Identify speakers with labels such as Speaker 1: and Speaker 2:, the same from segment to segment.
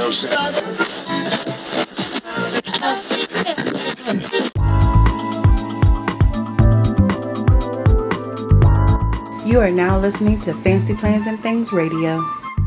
Speaker 1: You are now listening to Fancy Plans and Things Radio.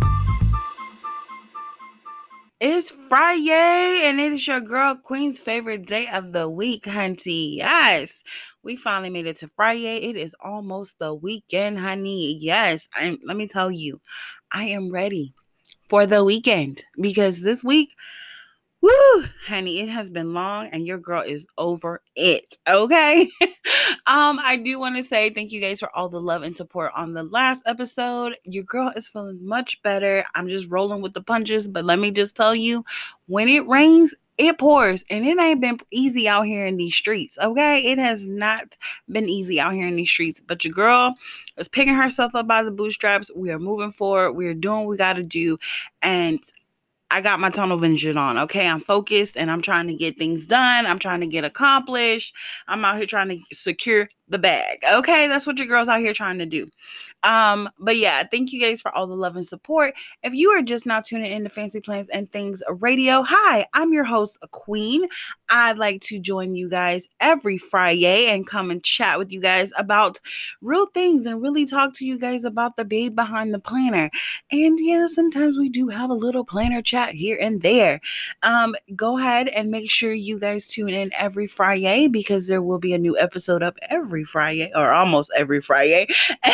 Speaker 1: It's Friday, and it is your girl Queen's favorite day of the week, hunty. Yes, we finally made it to Friday. It is almost the weekend, honey. Yes, let me tell you, I am ready for the weekend because this week, woo, honey, it has been long and your girl is over it. Okay. I do want to say thank you guys for all the love and support on the last episode. Your girl is feeling much better. I'm just rolling with the punches, but let me just tell you, when it rains, it pours, and it ain't been easy out here in these streets. Okay. It has not been easy out here in these streets, but your girl is picking herself up by the bootstraps. We are moving forward. We are doing what we got to do. And I got my tunnel vision on, okay? I'm focused and I'm trying to get things done. I'm trying to get accomplished. I'm out here trying to secure the bag, okay? That's what your girl's out here trying to do. But yeah, thank you guys for all the love and support. If you are just now tuning in to Fancy Plans and Things Radio, hi, I'm your host, Queen. I'd like to join you guys every Friday and come and chat with you guys about real things and really talk to you guys about the babe behind the planner. And yeah, sometimes we do have a little planner chat here and there. Go ahead and make sure you guys tune in every Friday because there will be a new episode up every Friday or almost every Friday.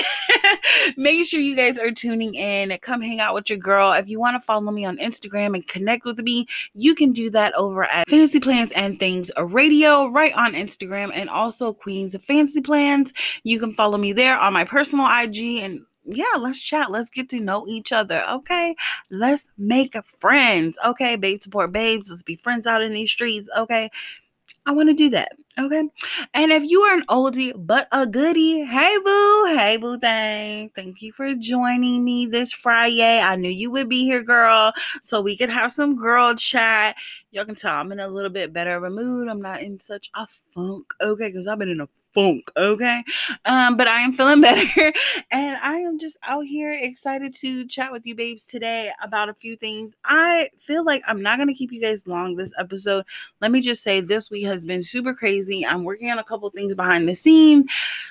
Speaker 1: Make sure you guys are tuning in. Come hang out with your girl. If you want to follow me on Instagram and connect with me, you can do that over at Fancy Plans and Things Radio right on Instagram, and also Queen's Fancy Plans. You can follow me there on my personal IG, and yeah, let's chat. Let's get to know each other. Okay. Let's make friends. Okay. Babe support babes. Let's be friends out in these streets. Okay. I want to do that. Okay. And if you are an oldie but a goodie, hey boo thing. Thank you for joining me this Friday. I knew you would be here, girl, so we could have some girl chat. Y'all can tell I'm in a little bit better of a mood. I'm not in such a funk, okay, because I've been in a funk, okay? But I am feeling better, and I am just out here excited to chat with you babes today about a few things. I feel like I'm not going to keep you guys long this episode. Let me just say this week has been super crazy. I'm working on a couple things behind the scene.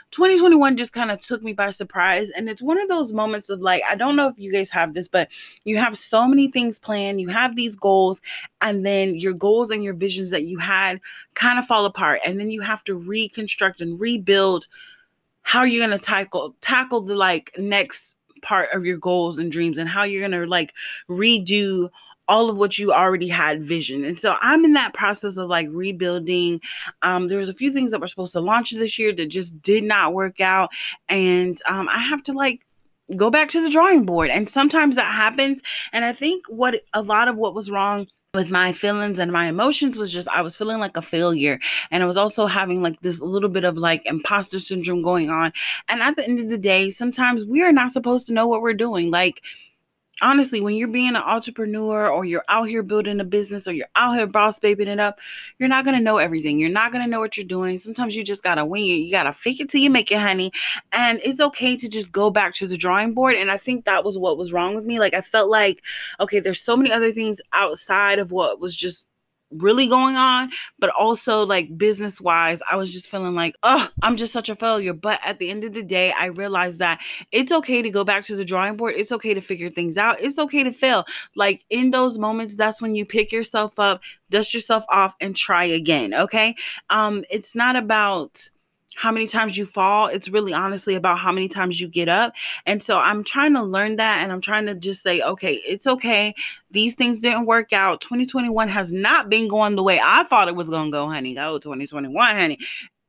Speaker 1: 2021 just kind of took me by surprise, and it's one of those moments of like, I don't know if you guys have this, but you have so many things planned, you have these goals, and then your goals and your visions that you had kind of fall apart, and then you have to reconstruct and rebuild how you're going to tackle the like next part of your goals and dreams, and how you're going to like redo all of what you already had vision. And so I'm in that process of like rebuilding. There's a few things that were supposed to launch this year that just did not work out. And I have to like go back to the drawing board. And sometimes that happens. And I think a lot of what was wrong with my feelings and my emotions was just I was feeling like a failure, and I was also having like this little bit of like imposter syndrome going on. And at the end of the day, sometimes we are not supposed to know what we're doing. Like, honestly, when you're being an entrepreneur, or you're out here building a business, or you're out here boss babing it up, you're not going to know everything. You're not going to know what you're doing. Sometimes you just got to wing it. You got to fake it till you make it, honey. And it's okay to just go back to the drawing board. And I think that was what was wrong with me. Like, I felt like, okay, there's so many other things outside of what was just really going on, but also like business wise, I was just feeling like, oh, I'm just such a failure. But at the end of the day, I realized that it's okay to go back to the drawing board. It's okay to figure things out. It's okay to fail. Like, in those moments, that's when you pick yourself up, dust yourself off, and try again. Okay. It's not about how many times you fall. It's really honestly about how many times you get up. And so I'm trying to learn that, and I'm trying to just say, okay, it's okay. These things didn't work out. 2021 has not been going the way I thought it was going to go, honey. Oh, 2021, honey.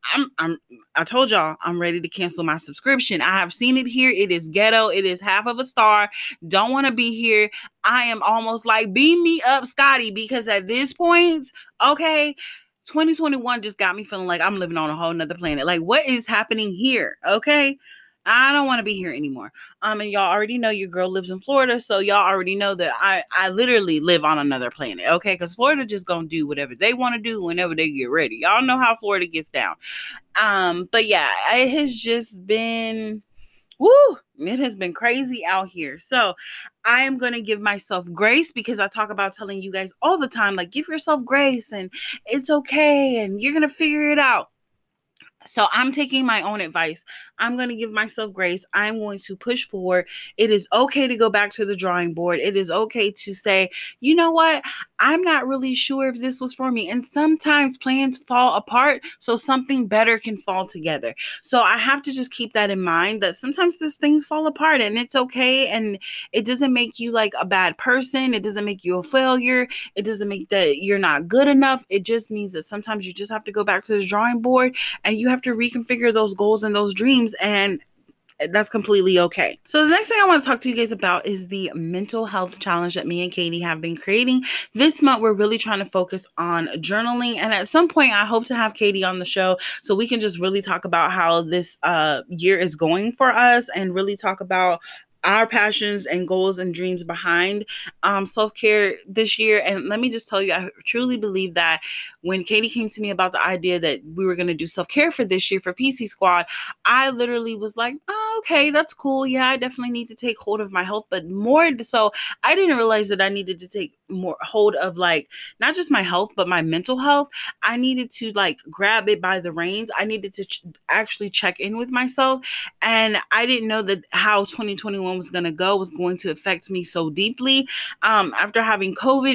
Speaker 1: I told y'all I'm ready to cancel my subscription. I have seen it here. It is ghetto. It is half of a star. Don't want to be here. I am almost like, beam me up, Scotty, because at this point, okay, 2021 just got me feeling like I'm living on a whole nother planet. Like, what is happening here? Okay. I don't want to be here anymore. And y'all already know your girl lives in Florida. So y'all already know that I literally live on another planet. Okay. Cause Florida just gonna do whatever they want to do whenever they get ready. Y'all know how Florida gets down. But yeah, it has just been Woo, it has been crazy out here. So I am going to give myself grace, because I talk about telling you guys all the time, like, give yourself grace and it's okay and you're going to figure it out. So I'm taking my own advice. I'm going to give myself grace. I'm going to push forward. It is okay to go back to the drawing board. It is okay to say, you know what? I'm not really sure if this was for me. And sometimes plans fall apart so something better can fall together. So I have to just keep that in mind, that sometimes these things fall apart and it's okay. And it doesn't make you like a bad person. It doesn't make you a failure. It doesn't make that you're not good enough. It just means that sometimes you just have to go back to the drawing board and you have to reconfigure those goals and those dreams, and that's completely okay. So the next thing I want to talk to you guys about is the mental health challenge that me and Katie have been creating. This month, we're really trying to focus on journaling. And at some point, I hope to have Katie on the show so we can just really talk about how this year is going for us and really talk about our passions and goals and dreams behind self-care this year. And let me just tell you, I truly believe that when Katie came to me about the idea that we were going to do self-care for this year for PC Squad, I literally was like, oh, okay, that's cool. Yeah, I definitely need to take hold of my health, but more so, I didn't realize that I needed to take more hold of, like, not just my health, but my mental health. I needed to like grab it by the reins. I needed to actually check in with myself. And I didn't know that how 2021 was going to go was going to affect me so deeply. After having COVID,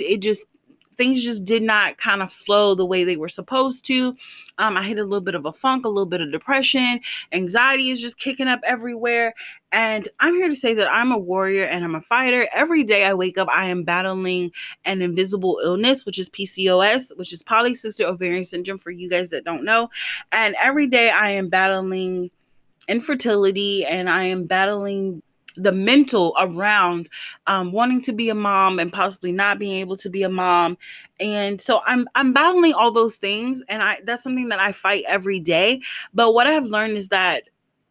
Speaker 1: things just did not kind of flow the way they were supposed to. I hit a little bit of a funk, a little bit of depression. Anxiety is just kicking up everywhere. And I'm here to say that I'm a warrior and I'm a fighter. Every day I wake up, I am battling an invisible illness, which is PCOS, which is polycystic ovarian syndrome for you guys that don't know. And every day I am battling infertility, and I am battling the mental around wanting to be a mom and possibly not being able to be a mom. And so I'm battling all those things, and that's something that I fight every day. But what I have learned is that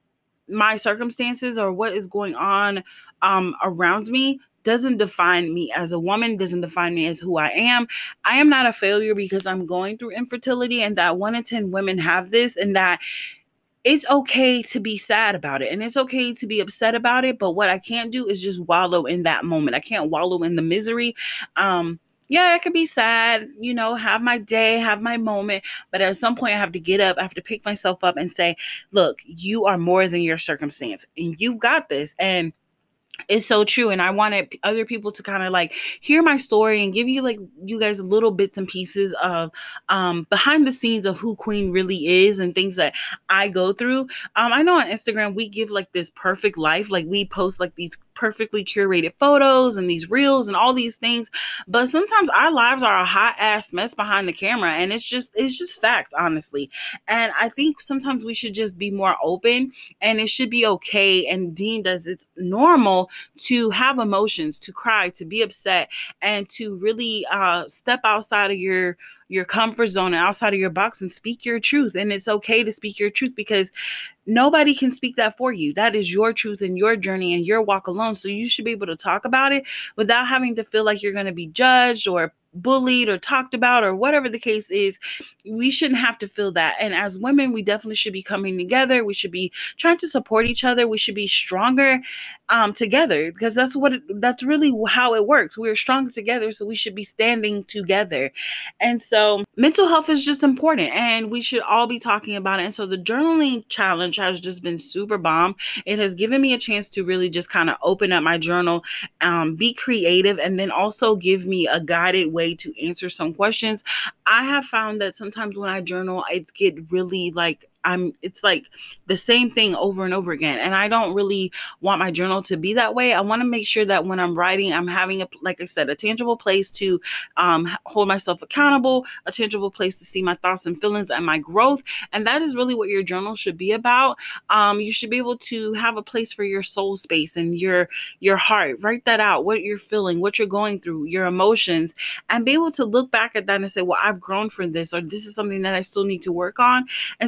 Speaker 1: my circumstances or what is going on around me doesn't define me as a woman, doesn't define me as who I am. I am not a failure because I'm going through infertility, and that 1 in 10 women have this, and that it's okay to be sad about it and it's okay to be upset about it. But what I can't do is just wallow in that moment. I can't wallow in the misery. Yeah, I could be sad, have my day, have my moment. But at some point I have to get up, I have to pick myself up and say, look, you are more than your circumstance and you've got this. And it's so true. And I wanted other people to kind of like hear my story and give you like you guys little bits and pieces of behind the scenes of who Queen really is and things that I go through. I know on Instagram we give like this perfect life, like we post like these perfectly curated photos and these reels and all these things, but sometimes our lives are a hot ass mess behind the camera, and it's just facts, honestly. And I think sometimes we should just be more open, and it should be okay and deemed as it's normal to have emotions, to cry, to be upset, and to really step outside of your comfort zone and outside of your box and speak your truth. And it's okay to speak your truth, because nobody can speak that for you. That is your truth and your journey and your walk alone. So you should be able to talk about it without having to feel like you're going to be judged or bullied or talked about or whatever the case is. We shouldn't have to feel that. And as women, we definitely should be coming together. We should be trying to support each other. We should be stronger together, because that's really how it works. We're strong together, so we should be standing together. And so mental health is just important, and we should all be talking about it. And so the journaling challenge has just been super bomb. It has given me a chance to really just kind of open up my journal, be creative, and then also give me a guided way to answer some questions. I have found that sometimes when I journal, it's get really like it's like the same thing over and over again. And I don't really want my journal to be that way. I want to make sure that when I'm writing, I'm having like I said, a tangible place to hold myself accountable, a tangible place to see my thoughts and feelings and my growth. And that is really what your journal should be about. You should be able to have a place for your soul space and your heart. Write that out, what you're feeling, what you're going through, your emotions, and be able to look back at that and say, well, I've grown from this, or this is something that I still need to work on. And so that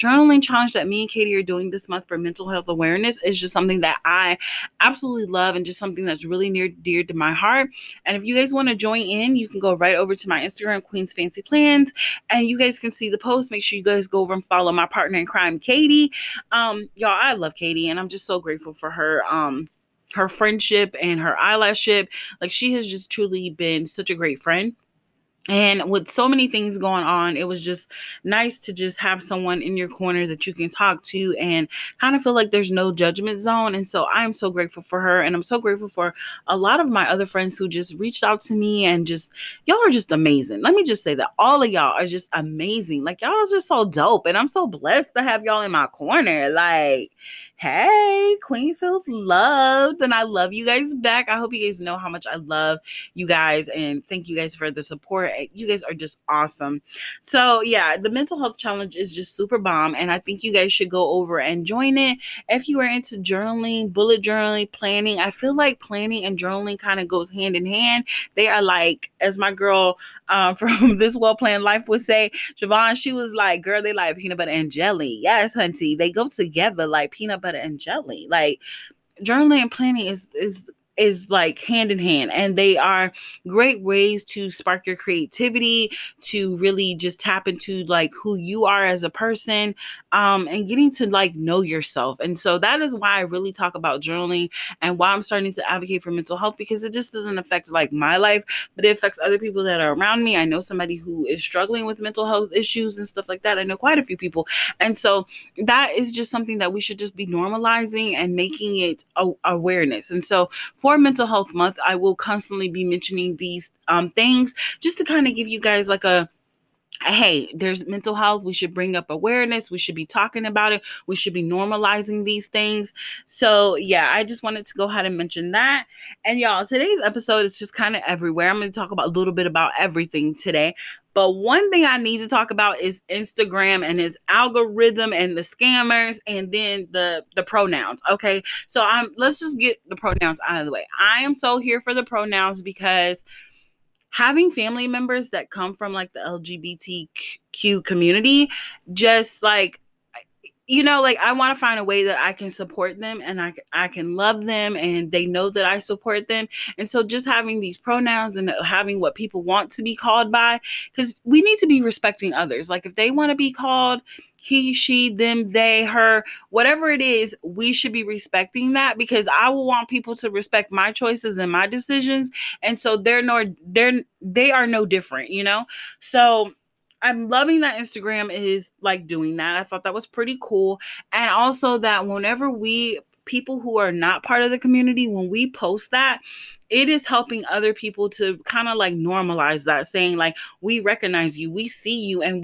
Speaker 1: journaling challenge that me and Katie are doing this month for mental health awareness is just something that I absolutely love and just something that's really near dear to my heart. And if you guys want to join in, you can go right over to my Instagram, Queen's Fancy Plans, and you guys can see the post. Make sure you guys go over and follow my partner in crime, Katie. Y'all, I love Katie, and I'm just so grateful for her friendship and her allyship. Like, she has just truly been such a great friend. And with so many things going on, it was just nice to just have someone in your corner that you can talk to and kind of feel like there's no judgment zone. And so I'm so grateful for her. And I'm so grateful for a lot of my other friends who just reached out to me and just, y'all are just amazing. Let me just say that all of y'all are just amazing. Like, y'all are just so dope. And I'm so blessed to have y'all in my corner. Like, hey, Queen feels loved, and I love you guys back. I hope you guys know how much I love you guys, and thank you guys for the support. You guys are just awesome. So yeah, the mental health challenge is just super bomb, and I think you guys should go over and join it. If you are into journaling, bullet journaling, planning, I feel like planning and journaling kind of goes hand in hand. They are like, as my girl from This Well Planned Life would say, Siobhan, she was like, girl, they like peanut butter and jelly. Yes, hunty, they go together like peanut butter and jelly. Like, journaling and planning is like hand in hand, and they are great ways to spark your creativity, to really just tap into like who you are as a person, and getting to like know yourself. And so that is why I really talk about journaling and why I'm starting to advocate for mental health, because it just doesn't affect like my life, but it affects other people that are around me. I know somebody who is struggling with mental health issues and stuff like that. I know quite a few people. And so that is just something that we should just be normalizing and making it awareness. And so for Mental Health Month, I will constantly be mentioning these things just to kind of give you guys like a, hey, there's mental health. We should bring up awareness. We should be talking about it. We should be normalizing these things. So yeah, I just wanted to go ahead and mention that. And y'all, today's episode is just kind of everywhere. I'm going to talk about a little bit about everything today. But one thing I need to talk about is Instagram and its algorithm and the scammers, and then the pronouns. Okay. So let's just get the pronouns out of the way. I am so here for the pronouns because having family members that come from like the LGBTQ community, just like, you know, like I want to find a way that I can support them and I can love them and they know that I support them. And so just having these pronouns and having what people want to be called by, because we need to be respecting others. Like if they want to be called he, she, them, they, her, whatever it is, we should be respecting that, because I will want people to respect my choices and my decisions. And so they are no different, you know? So I'm loving that Instagram is like doing that. I thought that was pretty cool. And also that whenever people who are not part of the community, when we post that, it is helping other people to kind of like normalize that, saying like, we recognize you, we see you, and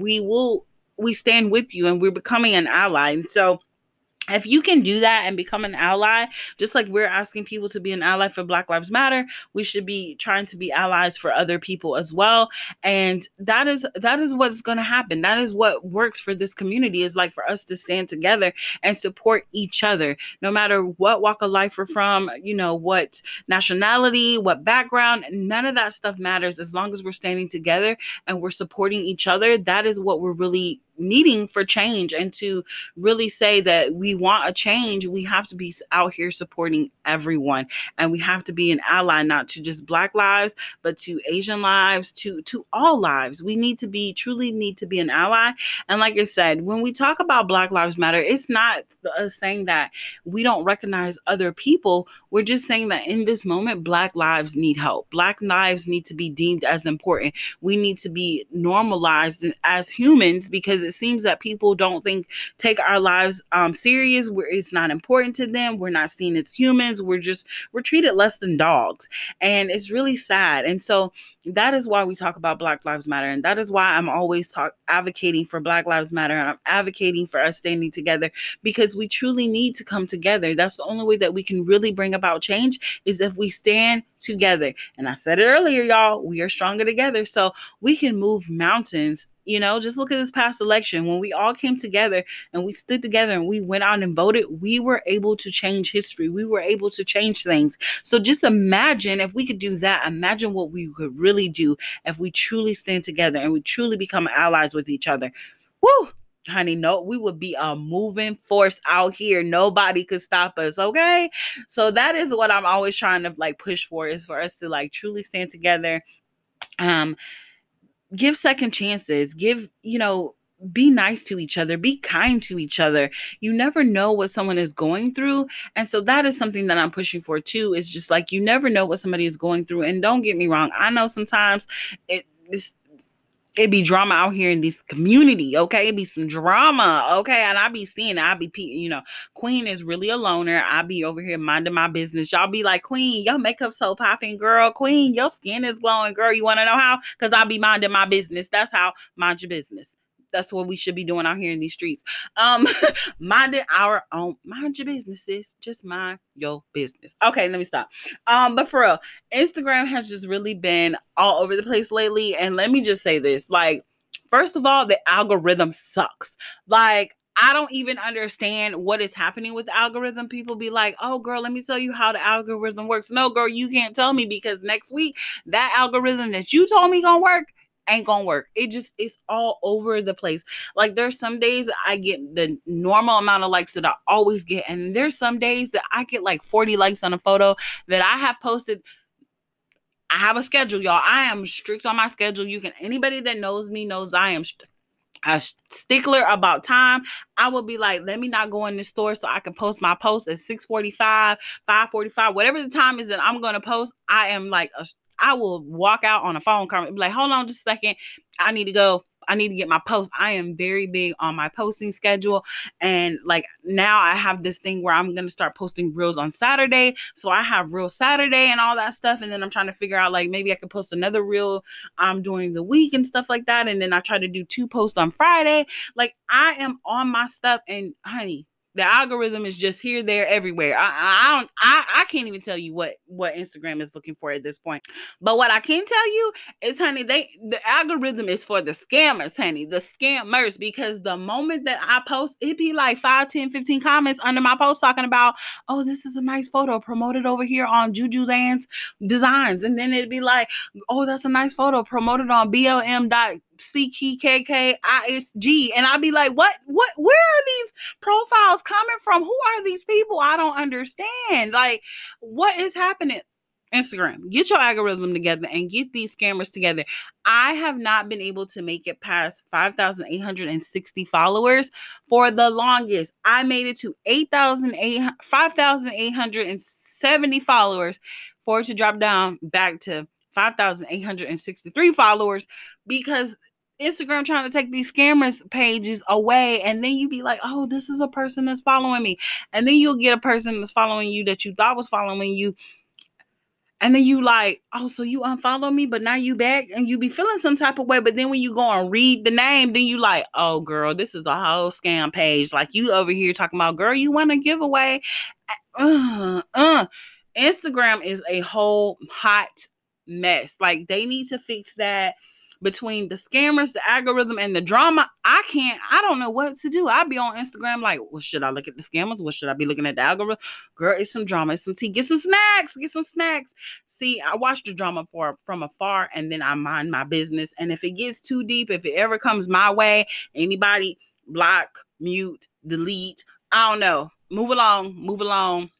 Speaker 1: we stand with you, and we're becoming an ally. And so if you can do that and become an ally, just like we're asking people to be an ally for Black Lives Matter, we should be trying to be allies for other people as well. And that is what's going to happen. That is what works for this community, is like for us to stand together and support each other, no matter what walk of life we're from, you know, what nationality, what background, none of that stuff matters. As long as we're standing together and we're supporting each other, that is what we're really needing for change. And to really say that we want a change, we have to be out here supporting everyone, and we have to be an ally, not to just Black lives, but to Asian lives, to all lives. We truly need to be an ally. And like I said, when we talk about Black Lives Matter, it's not us saying that we don't recognize other people. We're just saying that in this moment, Black lives need help. Black lives need to be deemed as important. We need to be normalized as humans, because it seems that people don't take our lives serious, where it's not important to them. We're not seen as humans. We're treated less than dogs, and it's really sad. And so that is why we talk about Black Lives Matter, and that is why I'm always advocating for Black Lives Matter, and I'm advocating for us standing together, because we truly need to come together. That's the only way that we can really bring about change, is if we stand together. And I said it earlier, y'all, we are stronger together, so we can move mountains. You know, just look at this past election. When we all came together and we stood together and we went out and voted, we were able to change history. We were able to change things. So just imagine if we could do that. Imagine what we could really do if we truly stand together and we truly become allies with each other. Woo! honey, no, we would be a moving force out here. Nobody could stop us. Okay. So that is what I'm always trying to like push for, is for us to like truly stand together. Um, give second chances, be nice to each other, be kind to each other. You never know what someone is going through. And so that is something that I'm pushing for too. Is just like, you never know what somebody is going through. And don't get me wrong, I know sometimes it be drama out here in this community, okay? It be some drama, okay? And I be seeing it. I be, Queen is really a loner. I be over here minding my business. Y'all be like, Queen, your makeup so popping, girl. Queen, your skin is glowing, girl. You want to know how? Because I be minding my business. That's how. Mind your business. That's what we should be doing out here in these streets. Minding our own. Mind your businesses. Just mind your business. Okay, let me stop. But for real, Instagram has just really been all over the place lately. And let me just say this. Like, first of all, the algorithm sucks. Like, I don't even understand what is happening with the algorithm. People be like, oh, girl, let me tell you how the algorithm works. No, girl, you can't tell me, because next week, that algorithm that you told me gonna work ain't gonna work. It's all over the place. Like, there's some days I get the normal amount of likes that I always get, and there's some days that I get like 40 likes on a photo that I have posted. I have a schedule, y'all. I am strict on my schedule. Anybody that knows me knows I am a stickler about time. I will be like, let me not go in the store so I can post my post at 6:45, 5:45, whatever the time is that I'm going to post. I am like, I will walk out on a phone call and be like, hold on just a second. I need to go. I need to get my post. I am very big on my posting schedule. And like, now I have this thing where I'm going to start posting reels on Saturday. So I have Reel Saturday and all that stuff. And then I'm trying to figure out, like, maybe I could post another reel during the week and stuff like that. And then I try to do 2 posts on Friday. Like, I am on my stuff, and honey, the algorithm is just here, there, everywhere. I can't even tell you what Instagram is looking for at this point. But what I can tell you is, honey, the algorithm is for the scammers, honey, the scammers, because the moment that I post, it be like 5, 10, 15 comments under my post talking about, oh, this is a nice photo promoted over here on Juju's Ann's Designs. And then it'd be like, oh, that's a nice photo promoted on BLM.CKKISG. And I'd be like, what, where are these profiles coming from? Who are these people? I don't understand. Like, what is happening? Instagram, get your algorithm together and get these scammers together. I have not been able to make it past 5,860 followers for the longest. I made it to 5,870 followers for it to drop down back to 5,863 followers, because Instagram trying to take these scammers pages away. And then you be like, oh, this is a person that's following me. And then you'll get a person that's following you that you thought was following you. And then you like, oh, so you unfollow me, but now you back, and you be feeling some type of way. But then when you go and read the name, then you like, oh, girl, this is a whole scam page. Like, you over here talking about, girl, you want a giveaway. Instagram is a whole hot mess. Like, they need to fix that. Between the scammers, the algorithm, and the drama, I don't know what to do. I'll be on Instagram like, well, should I look at the scammers? What should I be looking at the algorithm? Girl, it's some drama, it's some tea. Get some snacks. See, I watch the drama from afar, and then I mind my business. And if it gets too deep, if it ever comes my way, anybody block, mute, delete, I don't know. Move along.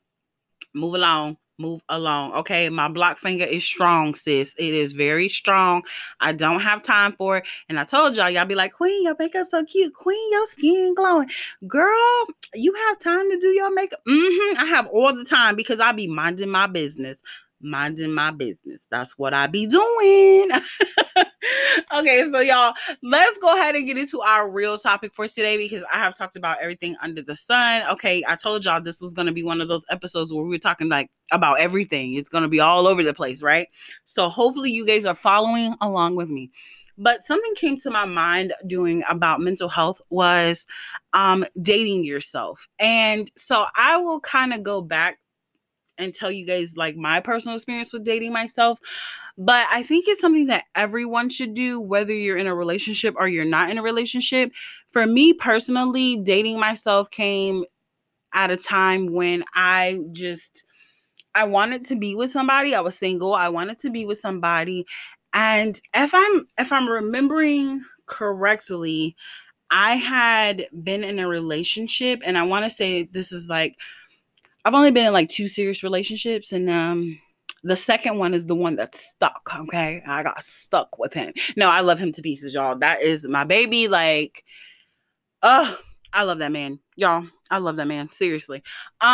Speaker 1: Okay, my block finger is strong, sis. It is very strong. I don't have time for it. And I told y'all be like, Queen, your makeup so cute. Queen, your skin glowing. Girl, you have time to do your makeup? I have all the time, because I be minding my business. That's what I be doing. Okay, so y'all, let's go ahead and get into our real topic for today, because I have talked about everything under the sun. Okay, I told y'all this was going to be one of those episodes where we were talking like about everything. It's going to be all over the place, right? So hopefully you guys are following along with me. But something came to my mind doing about mental health was dating yourself. And so I will kind of go back and tell you guys like my personal experience with dating myself. But I think it's something that everyone should do, whether you're in a relationship or you're not in a relationship. For me personally, dating myself came at a time when I wanted to be with somebody. I was single. I wanted to be with somebody. And if I'm remembering correctly, I had been in a relationship, and I want to say this is like, I've only been in like 2 serious relationships, and the second one is the one that's stuck. Okay, I got stuck with him. No, I love him to pieces, y'all. That is my baby. Like, oh, I love that man, y'all. I love that man, seriously.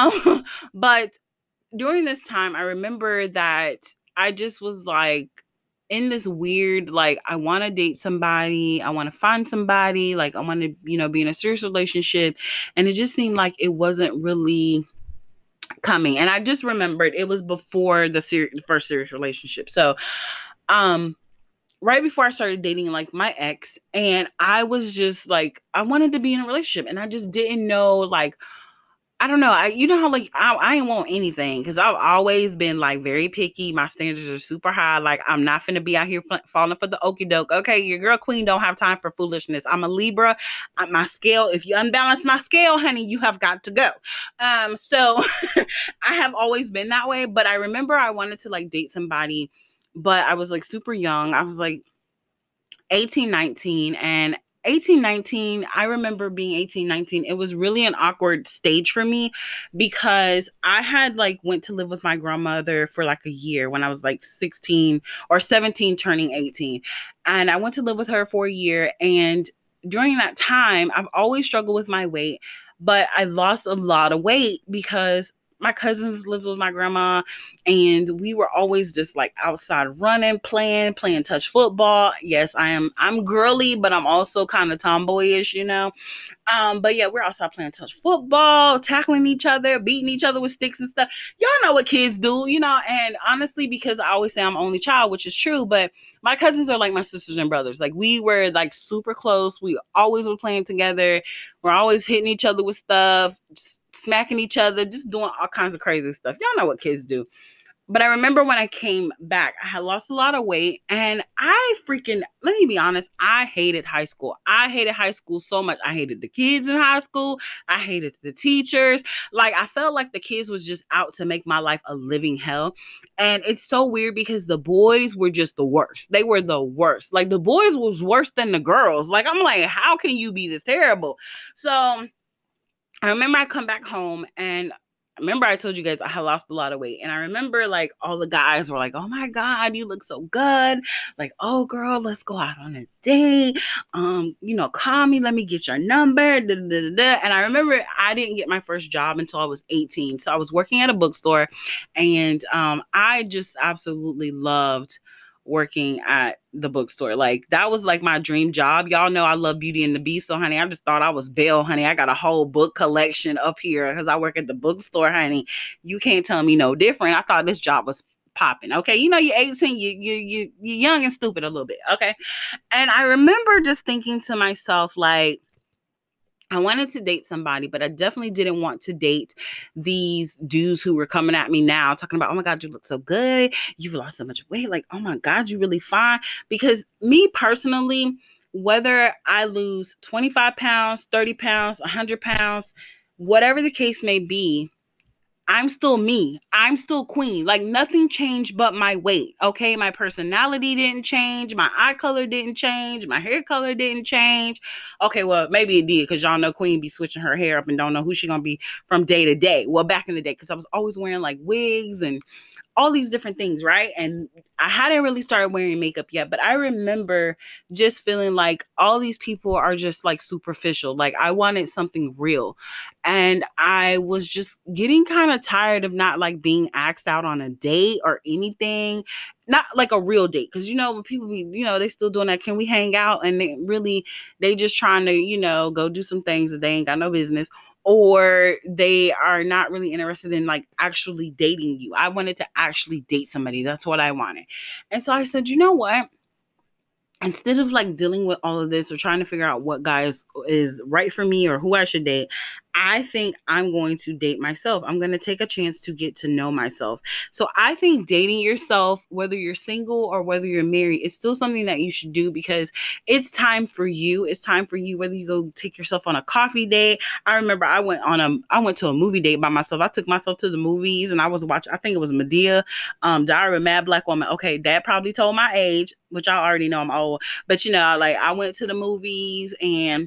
Speaker 1: But during this time, I remember that I just was like in this weird, like, I want to date somebody, I want to find somebody, like, I want to, be in a serious relationship. And it just seemed like it wasn't really coming. And I just remembered it was before the first serious relationship. So, um, right before I started dating like my ex, and I was just like, I wanted to be in a relationship, and I just didn't know, like, I don't know. You know how, like, I ain't want anything because I've always been like very picky. My standards are super high. Like, I'm not finna be out here falling for the okie doke. Okay, your girl queen don't have time for foolishness. I'm a Libra. My scale, if you unbalance my scale, honey, you have got to go. So I have always been that way. But I remember I wanted to like date somebody, but I was like super young. I was like 18, 19, and 18, 19, I remember being 18, 19. It was really an awkward stage for me because I had like went to live with my grandmother for like a year when I was like 16 or 17 turning 18. And I went to live with her for a year, and during that time, I've always struggled with my weight, but I lost a lot of weight because my cousins lived with my grandma, and we were always just like outside running, playing touch football. Yes, I'm girly, but I'm also kind of tomboyish. But yeah, we're outside playing touch football, tackling each other, beating each other with sticks and stuff. Y'all know what kids do. And honestly, because I always say I'm only child, which is true, but my cousins are like my sisters and brothers. Like, we were like super close. We always were playing together. We're always hitting each other with stuff, just smacking each other, just doing all kinds of crazy stuff. Y'all know what kids do. But I remember when I came back, I had lost a lot of weight, and let me be honest, I hated high school. I hated high school so much. I hated the kids in high school. I hated the teachers. Like, I felt like the kids was just out to make my life a living hell. And it's so weird because the boys were just the worst. They were the worst. Like, the boys was worse than the girls. Like, I'm like, how can you be this terrible? So I remember I come back home, and I told you guys I had lost a lot of weight. And I remember like all the guys were like, oh my God, you look so good. Like, oh girl, let's go out on a date. Call me, let me get your number. Da, da, da, da. And I remember I didn't get my first job until I was 18. So I was working at a bookstore, and I just absolutely loved working at the bookstore. Like, that was like my dream job. Y'all know I love Beauty and the Beast. So honey, I just thought I was Belle, honey. I got a whole book collection up here because I work at the bookstore, honey. You can't tell me no different. I thought this job was popping. Okay. You're 18, you're young and stupid a little bit. Okay. And I remember just thinking to myself, like, I wanted to date somebody, but I definitely didn't want to date these dudes who were coming at me now talking about, oh my God, you look so good. You've lost so much weight. Like, oh my God, you really fine. Because me personally, whether I lose 25 pounds, 30 pounds, 100 pounds, whatever the case may be, I'm still me. I'm still queen. Like, nothing changed but my weight. Okay. My personality didn't change. My eye color didn't change. My hair color didn't change. Okay. Well, maybe it did, because y'all know queen be switching her hair up and don't know who she going to be from day to day. Well, back in the day, because I was always wearing like wigs and all these different things, right? And I hadn't really started wearing makeup yet, but I remember just feeling like all these people are just like superficial. Like, I wanted something real. And I was just getting kind of tired of not like being asked out on a date or anything. Not like a real date. Cause when people be, they still doing that, can we hang out? And they just trying to, go do some things that they ain't got no business, or they are not really interested in like actually dating you. I wanted to actually date somebody. That's what I wanted. And so I said, you know what? Instead of like dealing with all of this or trying to figure out what guy is right for me or who I should date, I think I'm going to date myself. I'm going to take a chance to get to know myself. So I think dating yourself, whether you're single or whether you're married, it's still something that you should do, because it's time for you. It's time for you, whether you go take yourself on a coffee date. I remember I went to a movie date by myself. I took myself to the movies, and I was watching, I think it was Medea, Diary of a Mad Black Woman. Okay, Dad probably told my age, which I already know I'm old, but like, I went to the movies, and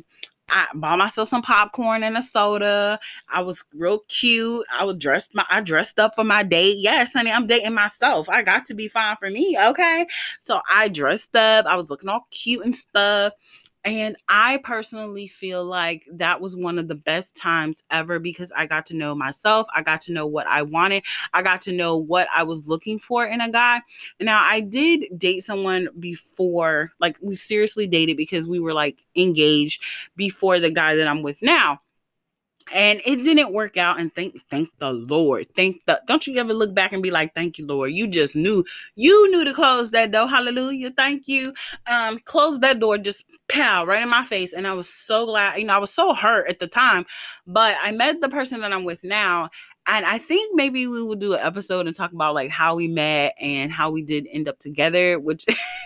Speaker 1: I bought myself some popcorn and a soda. I was real cute. I dressed up for my date. Yes, honey, I'm dating myself. I got to be fine for me, okay? So I dressed up. I was looking all cute and stuff. And I personally feel like that was one of the best times ever because I got to know myself. I got to know what I wanted. I got to know what I was looking for in a guy. Now, I did date someone before, like we seriously dated because we were like engaged before the guy that I'm with now. And it didn't work out, and thank the Lord. Don't you ever look back and be like, thank you, Lord. You knew to close that door. Hallelujah. Thank you. Close that door, just pow, right in my face. And I was so glad, I was so hurt at the time. But I met the person that I'm with now. And I think maybe we will do an episode and talk about like how we met and how we did end up together, which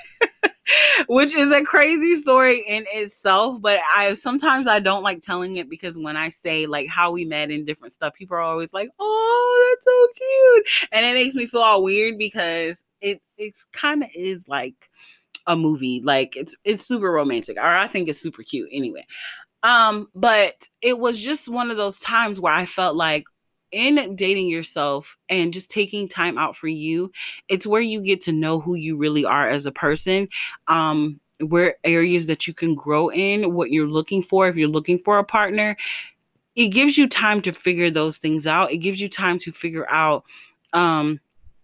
Speaker 1: which is a crazy story in itself, but I don't like telling it because when I say like how we met and different stuff, people are always like, oh, that's so cute, and it makes me feel all weird because it's kind of is like a movie, like it's super romantic, or I think it's super cute anyway. But it was just one of those times where I felt like in dating yourself and just taking time out for you, it's where you get to know who you really are as a person. Where areas that you can grow in, what you're looking for, if you're looking for a partner, it gives you time to figure those things out. It gives you time to figure out um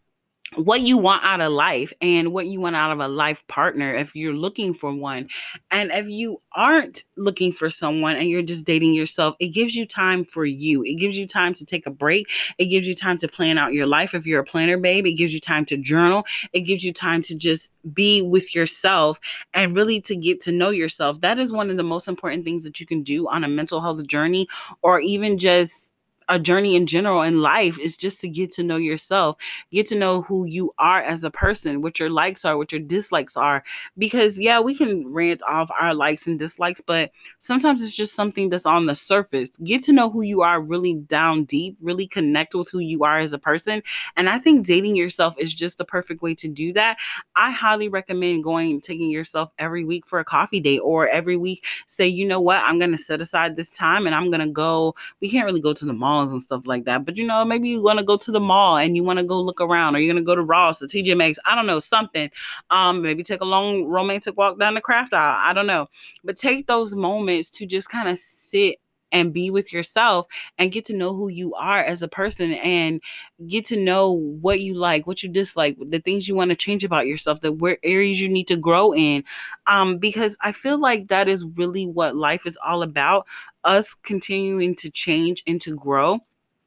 Speaker 1: what you want out of life and what you want out of a life partner if you're looking for one. And if you aren't looking for someone and you're just dating yourself, it gives you time for you. It gives you time to take a break. It gives you time to plan out your life. If you're a planner, babe, it gives you time to journal. It gives you time to just be with yourself and really to get to know yourself. That is one of the most important things that you can do on a mental health journey, or even just a journey in general in life, is just to get to know yourself, get to know who you are as a person, what your likes are, what your dislikes are. Because, yeah, we can rant off our likes and dislikes, but sometimes it's just something that's on the surface. Get to know who you are really down deep, really connect with who you are as a person. And I think dating yourself is just the perfect way to do that. I highly recommend taking yourself every week for a coffee date, or every week say, you know what, I'm going to set aside this time and I'm going to go. We can't really go to the malls and stuff like that, but maybe you want to go to the mall and you want to go look around, or you're going to go to Ross or TJ Maxx, I don't know, something. Maybe take a long romantic walk down the craft aisle, I don't know, but take those moments to just kind of sit and be with yourself and get to know who you are as a person, and get to know what you like, what you dislike, the things you want to change about yourself, the where areas you need to grow in. Because I feel like that is really what life is all about, us continuing to change and to grow.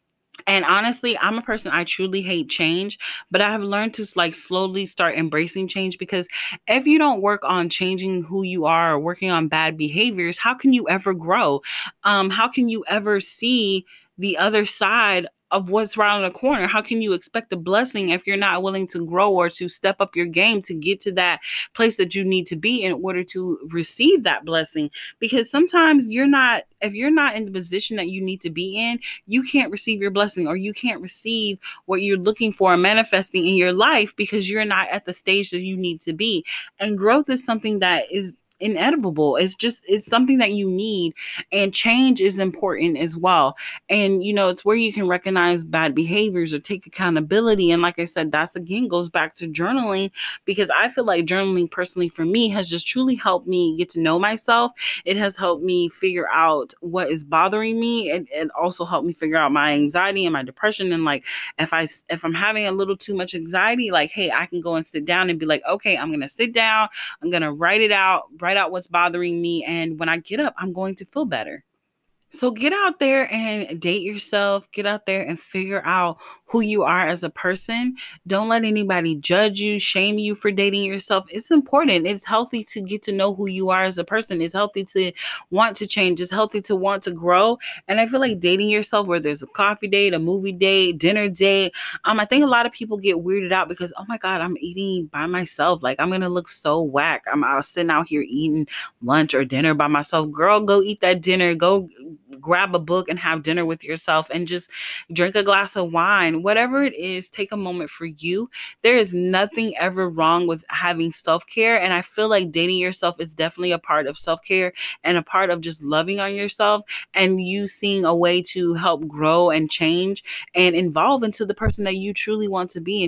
Speaker 1: And honestly, I'm a person, I truly hate change, but I have learned to like slowly start embracing change, because if you don't work on changing who you are or working on bad behaviors, how can you ever grow? How can you ever see the other side of what's around the corner? How can you expect a blessing if you're not willing to grow or to step up your game to get to that place that you need to be in order to receive that blessing? Because sometimes if you're not in the position that you need to be in, you can't receive your blessing, or you can't receive what you're looking for and manifesting in your life, because you're not at the stage that you need to be. And growth is something that is inevitable. It's something that you need, and change is important as well. And it's where you can recognize bad behaviors or take accountability. And like I said, that's again goes back to journaling, because I feel like journaling personally for me has just truly helped me get to know myself. It has helped me figure out what is bothering me, and it also helped me figure out my anxiety and my depression. And like if I'm having a little too much anxiety, like, hey, I can go and sit down and be like, okay, I'm gonna sit down, I'm gonna write out what's bothering me, and when I get up, I'm going to feel better. So get out there and date yourself. Get out there and figure out who you are as a person. Don't let anybody judge you, shame you for dating yourself. It's important. It's healthy to get to know who you are as a person. It's healthy to want to change. It's healthy to want to grow. And I feel like dating yourself, where there's a coffee date, a movie date, dinner date, I think a lot of people get weirded out because, oh my God, I'm eating by myself. Like, I'm going to look so whack. I'm out sitting out here eating lunch or dinner by myself. Girl, go eat that dinner. Go grab a book and have dinner with yourself and just drink a glass of wine. Whatever it is, take a moment for you. There is nothing ever wrong with having self-care. And I feel like dating yourself is definitely a part of self-care and a part of just loving on yourself and you seeing a way to help grow and change and evolve into the person that you truly want to be and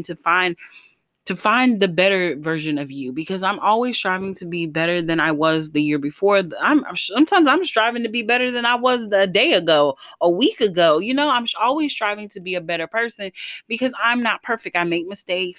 Speaker 1: to find the better version of you, because I'm always striving to be better than I was the year before. Sometimes I'm striving to be better than I was a day ago, a week ago. I'm always striving to be a better person because I'm not perfect. I make mistakes.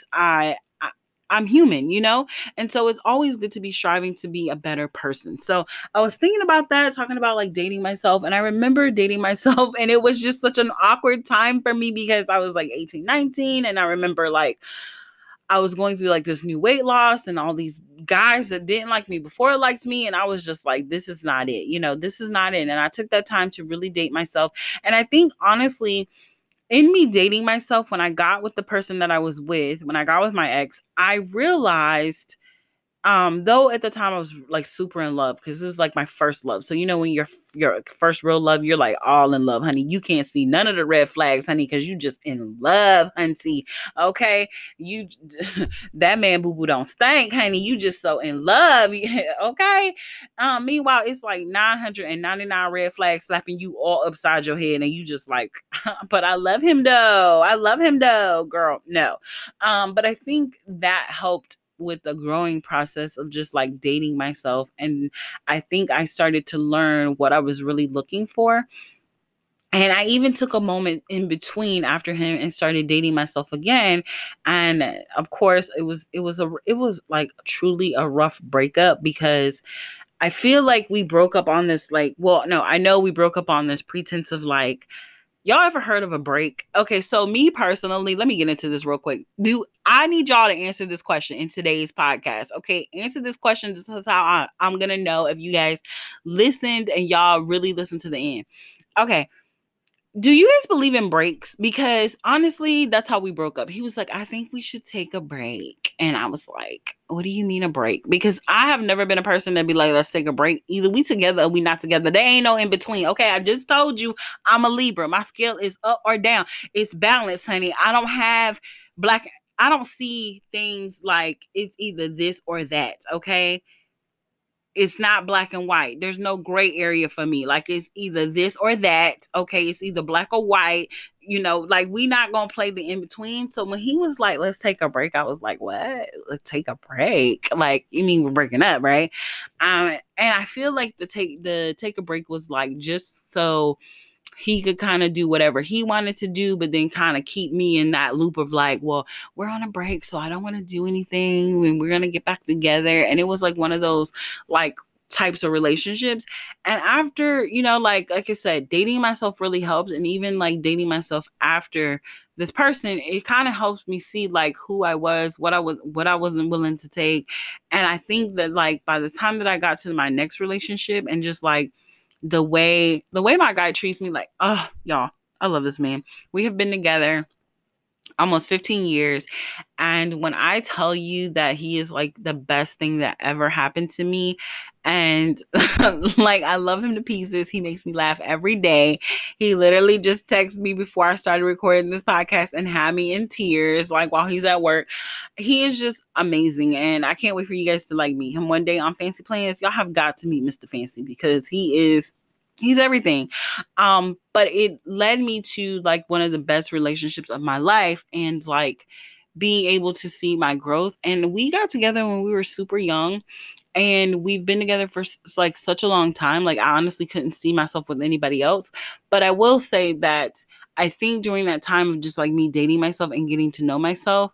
Speaker 1: I'm human, and so it's always good to be striving to be a better person. So I was thinking about that, talking about like dating myself, and I remember dating myself, and it was just such an awkward time for me because I was like 18, 19, and I remember like I was going through like this new weight loss and all these guys that didn't like me before liked me. And I was just like, this is not it. This is not it. And I took that time to really date myself. And I think honestly, in me dating myself, when I got with the person that I was with, when I got with my ex, I realized though at the time I was like super in love because it was like my first love. So when your first real love, you're like all in love, honey. You can't see none of the red flags, honey, because you just in love, honey. Okay, you that man boo boo don't stink, honey. You just so in love, okay. Meanwhile, it's like 999 red flags slapping you all upside your head, and you just like, but I love him though. I love him though, girl. No, but I think that helped with the growing process of just like dating myself. And I think I started to learn what I was really looking for. And I even took a moment in between after him and started dating myself again. And of course, it was like truly a rough breakup because I feel like we broke up on this like, well, no, I know we broke up on this pretense of like, y'all ever heard of a break? Okay, so me personally, let me get into this real quick. I need y'all to answer this question in today's podcast? Okay, answer this question. This is how I'm going to know if you guys listened and y'all really listened to the end. Okay, do you guys believe in breaks? Because honestly, that's how we broke up. He was like, I think we should take a break. And I was like, what do you mean a break? Because I have never been a person that be like, let's take a break. Either we together or we not together. There ain't no in between. Okay, I just told you I'm a Libra. My scale is up or down. It's balanced, honey. I don't see things like it's either this or that. Okay. It's not black and white. There's no gray area for me. Like it's either this or that. Okay. It's either black or white. Like we not going to play the in between. So when he was like, let's take a break, I was like, what? Let's take a break. Like, you mean we're breaking up, right? And I feel like the take a break was like, just so he could kind of do whatever he wanted to do, but then kind of keep me in that loop of like, well, we're on a break, so I don't want to do anything and we're going to get back together. And it was like one of those like types of relationships. And after, like I said, dating myself really helps. And even like dating myself after this person, it kind of helps me see like who I was, what I wasn't willing to take. And I think that like by the time that I got to my next relationship and just like the way my guy treats me, like, oh, y'all, I love this man. We have been together almost 15 years. And when I tell you that he is like the best thing that ever happened to me, and like I love him to pieces. He makes me laugh every day. He literally just texted me before I started recording this podcast and had me in tears, like while he's at work. He is just amazing. And I can't wait for you guys to like meet him one day on Fancy Plans. Y'all have got to meet Mr. Fancy because he's everything. But it led me to like one of the best relationships of my life and like being able to see my growth. And we got together when we were super young. And we've been together for like such a long time. Like I honestly couldn't see myself with anybody else. But I will say that I think during that time of just like me dating myself and getting to know myself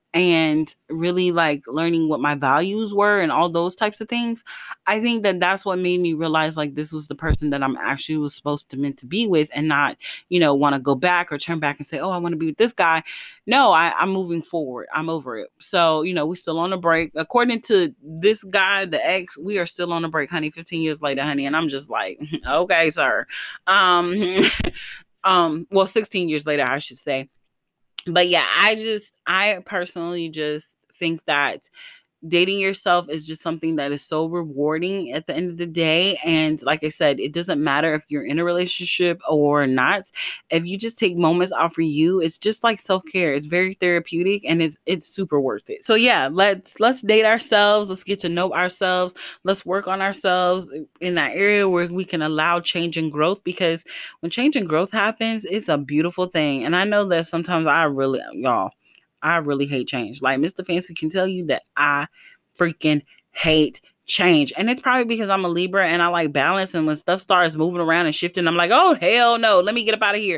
Speaker 1: and really like learning what my values were and all those types of things, I think that that's what made me realize like this was the person that I'm actually was supposed to meant to be with, and not, want to go back or turn back and say, oh, I want to be with this guy. No, I'm moving forward. I'm over it. So, we're still on a break. According to this guy, the ex, we are still on a break, honey, 15 years later, honey. And I'm just like, okay, sir. Well, 16 years later, I should say. But yeah, I personally just think that dating yourself is just something that is so rewarding at the end of the day. And like I said, it doesn't matter if you're in a relationship or not. If you just take moments out for you, it's just like self-care. It's very therapeutic and it's super worth it. So yeah, let's date ourselves. Let's get to know ourselves. Let's work on ourselves in that area where we can allow change and growth, because when change and growth happens, it's a beautiful thing. And I know that sometimes I really hate change. Like Mr. Fancy can tell you that I freaking hate change. And it's probably because I'm a Libra and I like balance. And when stuff starts moving around and shifting, I'm like, oh hell no, let me get up out of here.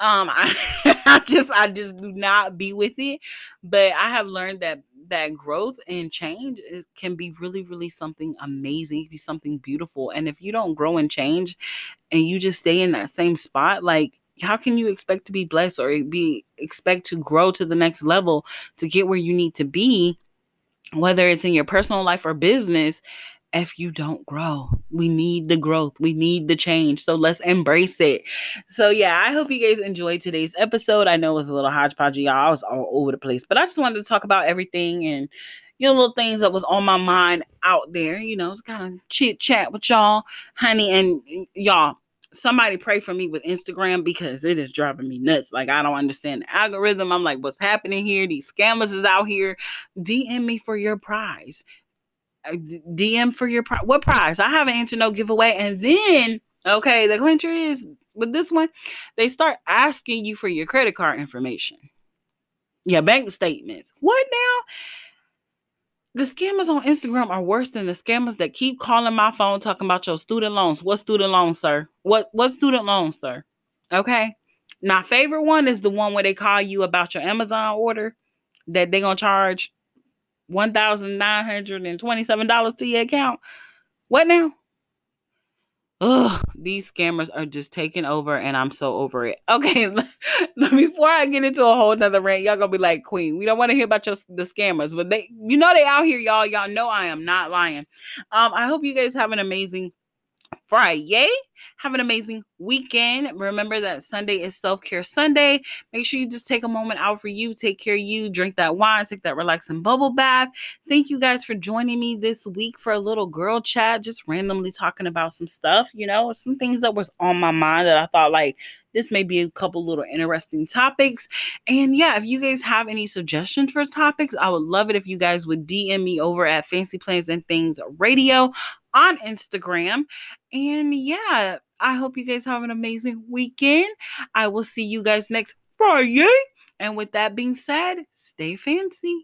Speaker 1: I just do not be with it. But I have learned that growth and change can be really, really something amazing. It can be something beautiful. And if you don't grow and change and you just stay in that same spot, like, how can you expect to be blessed or expect to grow to the next level to get where you need to be, whether it's in your personal life or business, if you don't grow? We need the growth. We need the change. So let's embrace it. So yeah, I hope you guys enjoyed today's episode. I know it was a little hodgepodge, y'all. I was all over the place, but I just wanted to talk about everything and, little things that was on my mind out there. It's kind of chit chat with y'all, honey. And y'all, somebody pray for me with Instagram, because it is driving me nuts. Like, I don't understand the algorithm. I'm like, what's happening here? These scammers is out here. DM me for your prize. DM for your prize. What prize? I haven't entered no giveaway. And then, okay, the clincher is with this one, they start asking you for your credit card information, your bank statements. What now? The scammers on Instagram are worse than the scammers that keep calling my phone talking about your student loans. What student loans, sir? What student loans, sir? Okay. My favorite one is the one where they call you about your Amazon order that they're going to charge $1,927 to your account. What now? Ugh, these scammers are just taking over, and I'm so over it. Okay, before I get into a whole nother rant, y'all gonna be like, Queen, we don't want to hear about the scammers, but they out here, y'all. Y'all know I am not lying. I hope you guys have an amazing Friday. Have an amazing weekend. Remember that Sunday is self-care Sunday. Make sure you just take a moment out for you. Take care of you. Drink that wine. Take that relaxing bubble bath. Thank you guys for joining me this week for a little girl chat. Just randomly talking about some stuff, some things that was on my mind that I thought, like, this may be a couple little interesting topics. And yeah, if you guys have any suggestions for topics, I would love it if you guys would DM me over at Fancy Plans and Things Radio on Instagram. And yeah, I hope you guys have an amazing weekend. I will see you guys next Friday. And with that being said, stay fancy.